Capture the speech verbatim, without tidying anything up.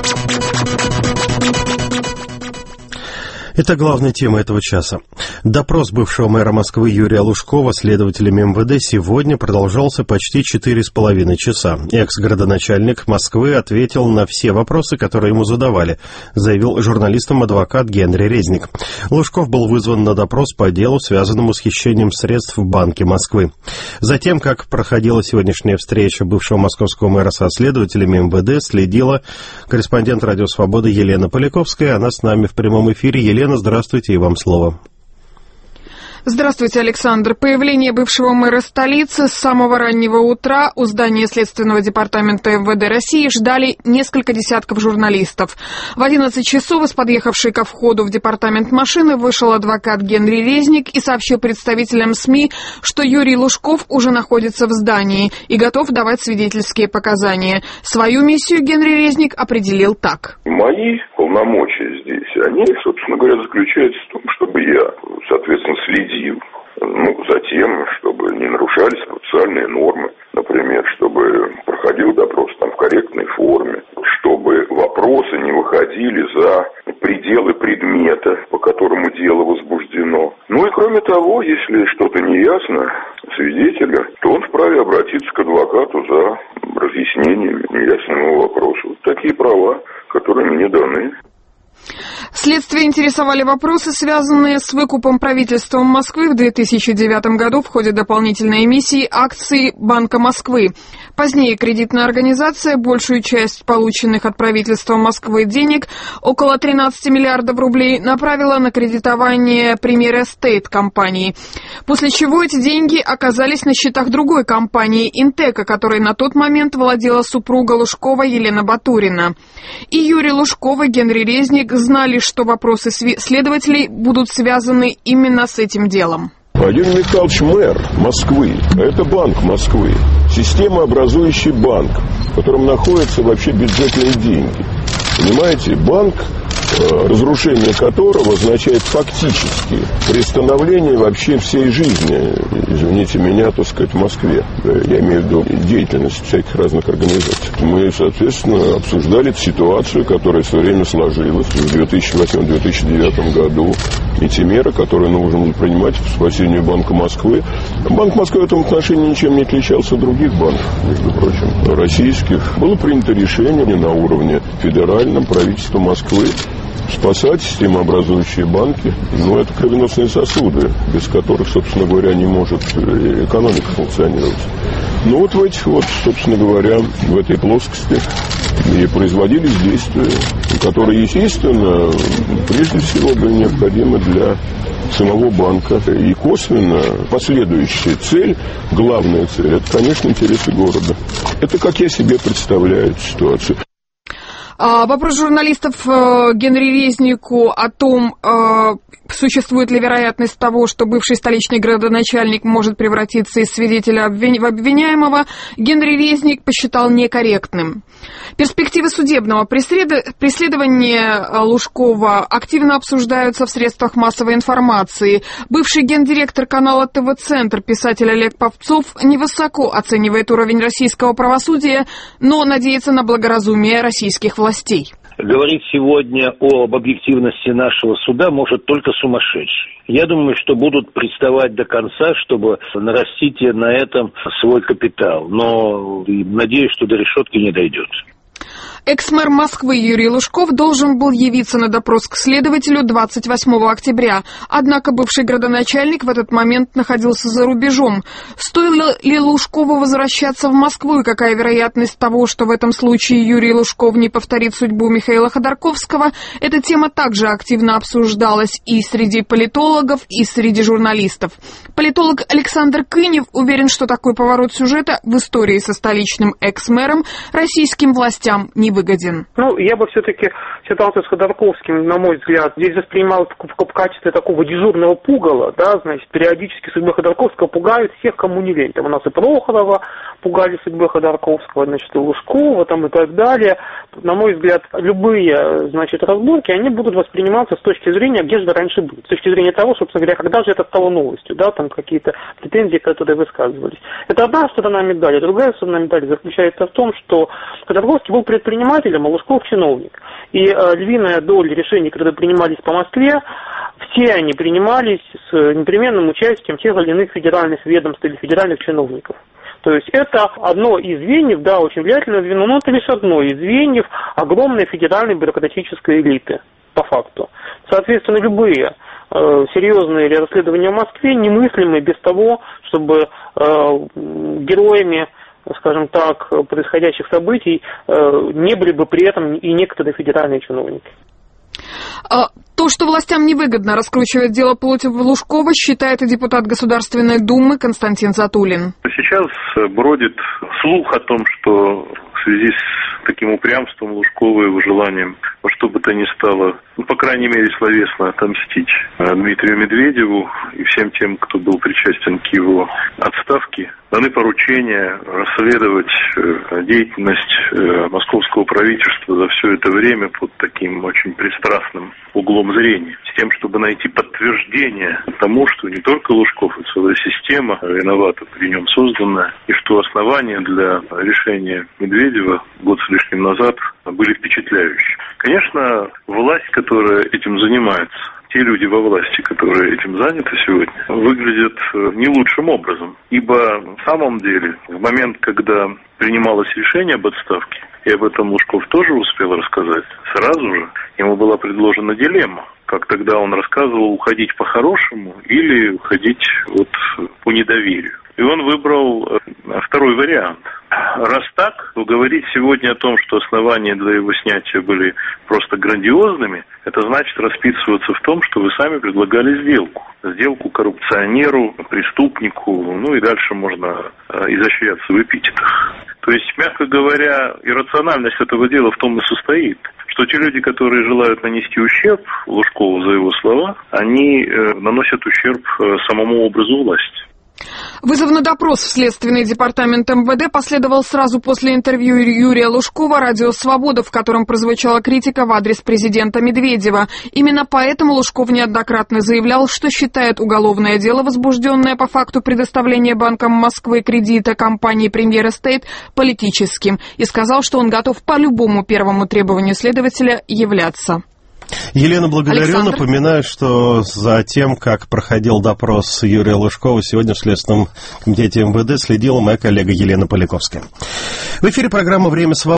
Это главная тема этого часа. Допрос бывшего мэра Москвы Юрия Лужкова следователями эм вэ дэ сегодня продолжался почти четыре с половиной часа. Экс-градоначальник Москвы ответил на все вопросы, которые ему задавали, заявил журналистам адвокат Генри Резник. Лужков был вызван на допрос по делу, связанному с хищением средств в Банке Москвы. Затем, как проходила сегодняшняя встреча бывшего московского мэра со следователями эм вэ дэ, следила корреспондент «Радио Свобода» Елена Поляковская. Она с нами в прямом эфире. Елена, здравствуйте, и вам слово. Здравствуйте, Александр. Появление бывшего мэра столицы с самого раннего утра у здания Следственного департамента эм вэ дэ России ждали несколько десятков журналистов. В одиннадцать часов из подъехавшей ко входу в департамент машины вышел адвокат Генри Резник и сообщил представителям СМИ, что Юрий Лужков уже находится в здании и готов давать свидетельские показания. Свою миссию Генри Резник определил так. Мои полномочия здесь, они, собственно говоря, заключаются в том, чтобы я, соответственно, следил ну, за тем, чтобы не нарушались процессуальные нормы, например, чтобы проходил допрос там в корректной форме, чтобы вопросы не выходили за пределы предмета, по которому дело возбуждено. Ну и кроме того, если что-то не ясно свидетеля, то он вправе обратиться к адвокату за разъяснением неясного вопроса. Вот такие права, которые мне даны. Следствие интересовали вопросы, связанные с выкупом правительством Москвы в две тысячи девятом году в ходе дополнительной эмиссии акций Банка Москвы. Позднее кредитная организация большую часть полученных от правительства Москвы денег, около тринадцати миллиардов рублей, направила на кредитование Premier Estate компании. После чего эти деньги оказались на счетах другой компании, Интека, которой на тот момент владела супруга Лужкова Елена Батурина. И Юрий Лужков и Генри Резник знали, что вопросы следователей будут связаны именно с этим делом. Владимир Михайлович мэр Москвы, а это Банк Москвы, системообразующий банк, в котором находятся вообще бюджетные деньги. Понимаете, банк, разрушение которого означает фактически приостановление вообще всей жизни, извините меня, так сказать, в Москве. Я имею в виду деятельность всяких разных организаций. Мы, соответственно, обсуждали эту ситуацию, которая в свое время сложилась в две тысячи восьмом — две тысячи девятом году, и те меры, которые нужно было принимать в спасению Банка Москвы. Банк Москвы в этом отношении ничем не отличался от других банков, между прочим, российских. Было принято решение на уровне федеральном правительства Москвы спасать системообразующие банки. Но это кровеносные сосуды, без которых, собственно говоря, не может экономика функционировать. Ну вот в этих вот, собственно говоря, в этой плоскости и производились действия, которые, естественно, прежде всего были необходимы для самого банка. И косвенно последующая цель, главная цель, это, конечно, интересы города. Это как я себе представляю эту ситуацию. Вопрос журналистов Генри Резнику о том, существует ли вероятность того, что бывший столичный градоначальник может превратиться из свидетеля в обвиняемого, Генри Резник посчитал некорректным. Перспективы судебного преследования Лужкова активно обсуждаются в средствах массовой информации. Бывший гендиректор канала тэ вэ-центр, писатель Олег Попцов, невысоко оценивает уровень российского правосудия, но надеется на благоразумие российских властей. Говорить сегодня об объективности нашего суда может только сумасшедший. Я думаю, что будут приставать до конца, чтобы нарастить на этом свой капитал. Но надеюсь, что до решетки не дойдет. Экс-мэр Москвы Юрий Лужков должен был явиться на допрос к следователю двадцать восьмого октября. Однако бывший градоначальник в этот момент находился за рубежом. Стоило ли Лужкову возвращаться в Москву и какая вероятность того, что в этом случае Юрий Лужков не повторит судьбу Михаила Ходорковского, эта тема также активно обсуждалась и среди политологов, и среди журналистов. Политолог Александр Кынев уверен, что такой поворот сюжета в истории со столичным экс-мэром российским властям не выгоден. Ну, я бы все-таки ситуацию с Ходорковским, на мой взгляд, здесь воспринимал в, в качестве такого дежурного пугала, да, значит, периодически судьбы Ходорковского пугают всех, кому не лень. Там у нас и Прохорова пугали судьбы Ходорковского, значит, и Лужкова там и так далее. На мой взгляд, любые, значит, разборки, они будут восприниматься с точки зрения, где же раньше был, с точки зрения того, собственно говоря, когда же это стало новостью, да, там какие-то претензии, которые высказывались. Это одна сторона медали. Другая сторона медали заключается в том, что Ходорковский был предпринимателем, предпринимателем, а Лужков чиновник. И э, львиная доля решений, которые принимались по Москве, все они принимались с непременным участием тех или иных федеральных ведомств или федеральных чиновников. То есть это одно из звеньев, да, очень влиятельное звено, но это лишь одно из звеньев огромной федеральной бюрократической элиты, по факту. Соответственно, любые э, серьезные расследования в Москве немыслимы без того, чтобы э, героями, скажем так, происходящих событий э, не были бы при этом и некоторые федеральные чиновники. То, что властям невыгодно раскручивать дело против Лужкова, считает и депутат Государственной Думы Константин Затулин. Сейчас бродит слух о том, что в связи с таким упрямством Лужкова и его желанием во что бы то ни стало, ну, по крайней мере, словесно отомстить Дмитрию Медведеву и всем тем, кто был причастен к его отставке, даны поручения расследовать деятельность московского правительства за все это время под таким очень пристрастным углом зрения, с тем, чтобы найти подтверждение тому, что не только Лужков, а целая система виновата при нем созданная, и что основания для решения Медведева год с лишним назад были впечатляющие. Конечно, власть, которая этим занимается, те люди во власти, которые этим заняты сегодня, выглядят не лучшим образом. Ибо в самом деле, в момент, когда принималось решение об отставке, и об этом Лужков тоже успел рассказать, сразу же ему была предложена дилемма. Как тогда он рассказывал, уходить по-хорошему или уходить вот по недоверию. И он выбрал второй вариант. Раз так, то говорить сегодня о том, что основания для его снятия были просто грандиозными, это значит расписываться в том, что вы сами предлагали сделку. Сделку коррупционеру, преступнику, ну и дальше можно изощряться в эпитетах. То есть, мягко говоря, иррациональность этого дела в том и состоит, что те люди, которые желают нанести ущерб Лужкову за его слова, они э, наносят ущерб э, самому образу власти. Вызов на допрос в Следственный департамент эм вэ дэ последовал сразу после интервью Юрия Лужкова «Радио Свобода», в котором прозвучала критика в адрес президента Медведева. Именно поэтому Лужков неоднократно заявлял, что считает уголовное дело, возбужденное по факту предоставления Банком Москвы кредита компании «Премьер Эстейт», политическим, и сказал, что он готов по любому первому требованию следователя являться. Елена, благодарю. Александр. Напоминаю, что за тем, как проходил допрос Юрия Лужкова, сегодня в Следственном комитете эм вэ дэ следила моя коллега Елена Поляковская. В эфире программа «Время свободы».